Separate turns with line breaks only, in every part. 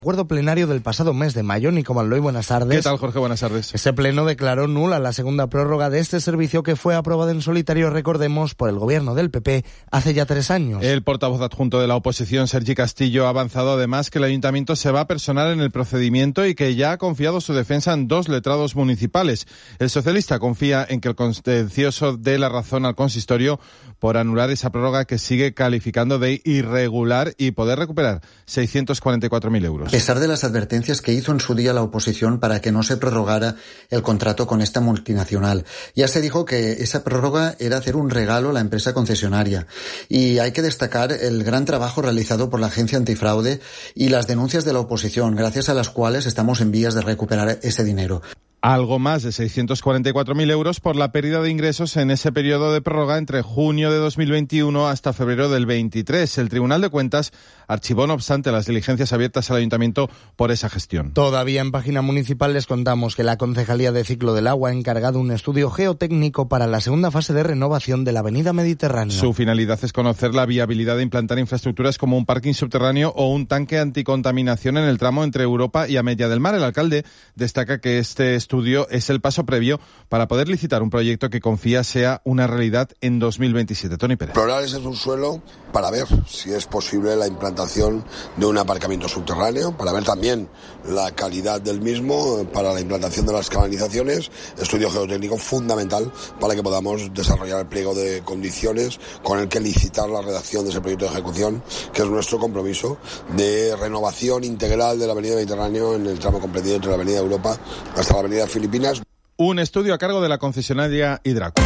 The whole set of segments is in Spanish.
acuerdo plenario del pasado mes de mayo. Nico Malloy, buenas tardes.
¿Qué tal, Jorge? Buenas tardes.
Ese pleno declaró nula la segunda prórroga de este servicio que fue aprobada en solitario, recordemos, por el gobierno del PP hace ya 3 años.
El portavoz adjunto de la oposición, Sergi Castillo, ha avanzado además que el ayuntamiento se va a personar en el procedimiento y que ya ha confiado su defensa en 2 letrados municipales. El socialista confía en que el contencioso dé la razón al consistorio por anular esa prórroga que sigue calificando de irregular y poder recuperar 644.000 euros.
A pesar de las advertencias que hizo en su día la oposición para que no se prorrogara el contrato con esta multinacional, ya se dijo que esa prórroga era hacer un regalo a la empresa concesionaria. Y hay que destacar el gran trabajo realizado por la agencia antifraude y las denuncias de la oposición, gracias a las cuales estamos en vías de recuperar ese dinero.
Algo más de 644.000 euros por la pérdida de ingresos en ese periodo de prórroga entre junio de 2021 hasta febrero del 23. El Tribunal de Cuentas archivó, no obstante, las diligencias abiertas al Ayuntamiento por esa gestión.
Todavía en página municipal les contamos que la Concejalía de Ciclo del Agua ha encargado un estudio geotécnico para la segunda fase de renovación de la Avenida Mediterráneo.
Su finalidad es conocer la viabilidad de implantar infraestructuras como un parking subterráneo o un tanque anticontaminación en el tramo entre Europa y Amella del Mar. El alcalde destaca que este estudio es el paso previo para poder licitar un proyecto que confía sea una realidad en 2027. Tony Pérez.
Explorar ese subsuelo para ver si es posible la implantación de un aparcamiento subterráneo, para ver también la calidad del mismo, para la implantación de las canalizaciones, estudio geotécnico fundamental para que podamos desarrollar el pliego de condiciones con el que licitar la redacción de ese proyecto de ejecución, que es nuestro compromiso de renovación integral de la Avenida Mediterráneo en el tramo comprendido entre la Avenida Europa hasta la Avenida Filipinas.
Un estudio a cargo de la concesionaria Hidraco.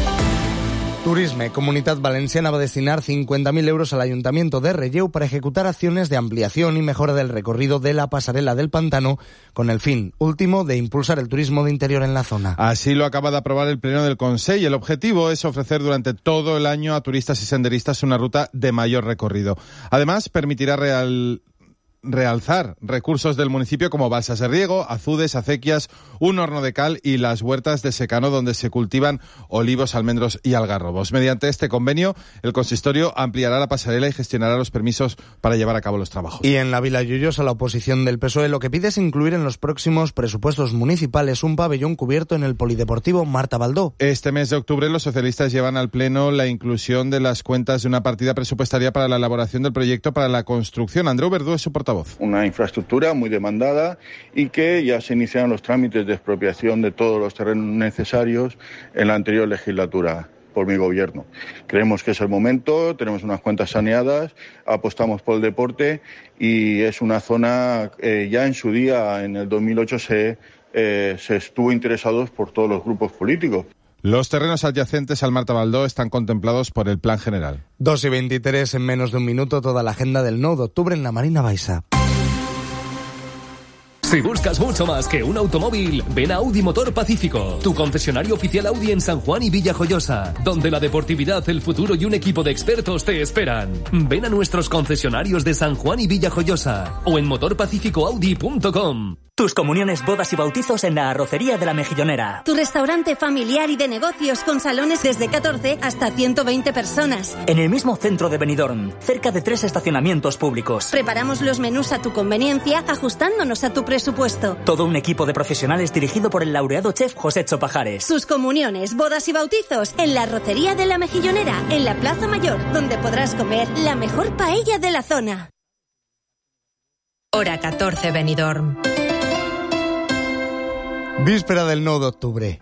Turisme Comunitat Valenciana va a destinar 50.000 euros al Ayuntamiento de Relleu para ejecutar acciones de ampliación y mejora del recorrido de la pasarela del Pantano, con el fin último de impulsar el turismo de interior en la zona.
Así lo acaba de aprobar el Pleno del Consell. El objetivo es ofrecer durante todo el año a turistas y senderistas una ruta de mayor recorrido. Además, permitirá realzar recursos del municipio como balsas de riego, azudes, acequias, un horno de cal y las huertas de secano donde se cultivan olivos, almendros y algarrobos. Mediante este convenio, el consistorio ampliará la pasarela y gestionará los permisos para llevar a cabo los trabajos.
Y en la Vila Lloyosa, la oposición del PSOE lo que pide es incluir en los próximos presupuestos municipales un pabellón cubierto en el Polideportivo Marta Baldó.
Este mes de octubre los socialistas llevan al Pleno la inclusión de las cuentas de una partida presupuestaria para la elaboración del proyecto para la construcción. Andreu Verdú es su portavoz.
Una infraestructura muy demandada y que ya se iniciaron los trámites de expropiación de todos los terrenos necesarios en la anterior legislatura por mi gobierno. Creemos que es el momento, tenemos unas cuentas saneadas, apostamos por el deporte y es una zona ya en su día, en el 2008, se estuvo interesados por todos los grupos políticos.
Los terrenos adyacentes al Marta Baldó están contemplados por el Plan General.
2:23, en menos de un minuto, toda la agenda del 9 de octubre en la Marina Baixa.
Si buscas mucho más que un automóvil, ven a Audi Motor Pacífico, tu concesionario oficial Audi en San Juan y Villajoyosa, donde la deportividad, el futuro y un equipo de expertos te esperan. Ven a nuestros concesionarios de San Juan y Villajoyosa o en motorpacificoaudi.com.
Tus comuniones, bodas y bautizos en la Arrocería de la Mejillonera.
Tu restaurante familiar y de negocios con salones desde 14 hasta 120 personas.
En el mismo centro de Benidorm, cerca de 3 estacionamientos públicos.
Preparamos los menús a tu conveniencia, ajustándonos a tu presupuesto.
Todo un equipo de profesionales dirigido por el laureado chef José Pajares.
Tus comuniones, bodas y bautizos en la Arrocería de la Mejillonera, en la Plaza Mayor, donde podrás comer la mejor paella de la zona.
Hora 14, Benidorm.
Víspera del 9 de octubre.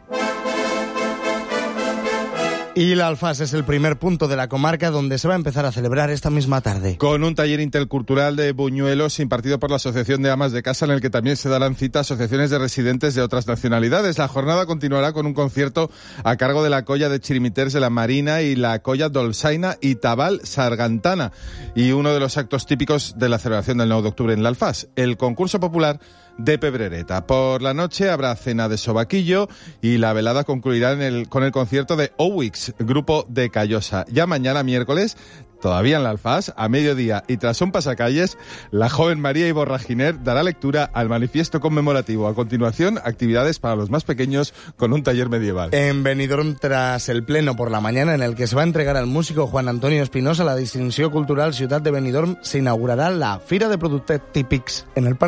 Y la Alfás es el primer punto de la comarca donde se va a empezar a celebrar esta misma tarde.
Con un taller intercultural de buñuelos impartido por la Asociación de Amas de Casa, en el que también se darán cita a asociaciones de residentes de otras nacionalidades. La jornada continuará con un concierto a cargo de la Colla de Chirimiters de la Marina y la Colla Dolçaina y Tabal Sargantana. Y uno de los actos típicos de la celebración del 9 de octubre en la Alfás, el concurso popular de Pebrereta. Por la noche habrá cena de sobaquillo y la velada concluirá con el concierto de Owix, grupo de Callosa. Ya mañana, miércoles, todavía en la Alfaz, a mediodía y tras un pasacalles, la joven María Iborra Giner dará lectura al manifiesto conmemorativo. A continuación, actividades para los más pequeños con un taller medieval.
En Benidorm, tras el pleno por la mañana en el que se va a entregar al músico Juan Antonio Espinosa la distinció cultural Ciutat de Benidorm, se inaugurará la Fira de Productes Típics en el Parque